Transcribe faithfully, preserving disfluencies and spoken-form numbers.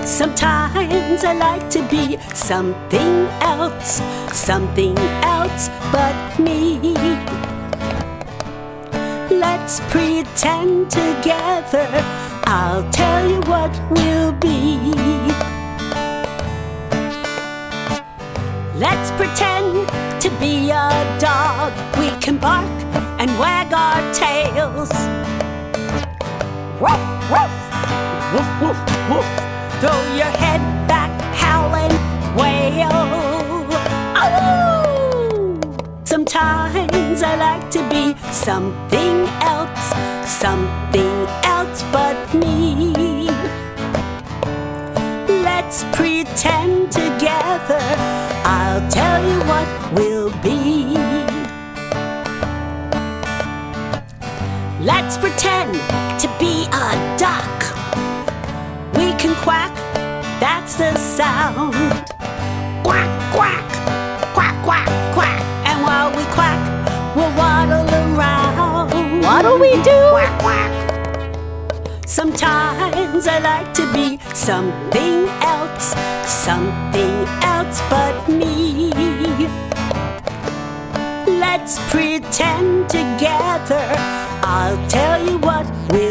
Sometimes I like to be something else, something else but me. Let's pretend together, I'll tell you what we'll be. Let's pretend to be a dog. We can bark and wag our tails. Woof, woof, woof, woof, woof. Throw your head back, howl and wail. Oh! Sometimes I like to be something else, something else but me. Let's pretend together, I'll tell you what we'll be. Let's pretend to be a duck. We can quack, that's the sound. Quack, quack, quack, quack, quack. And while we quack, we'll waddle around. What'll we do? Quack, quack. Sometimes I like to be something else, something else but me. Let's pretend together, I'll tell you what we'll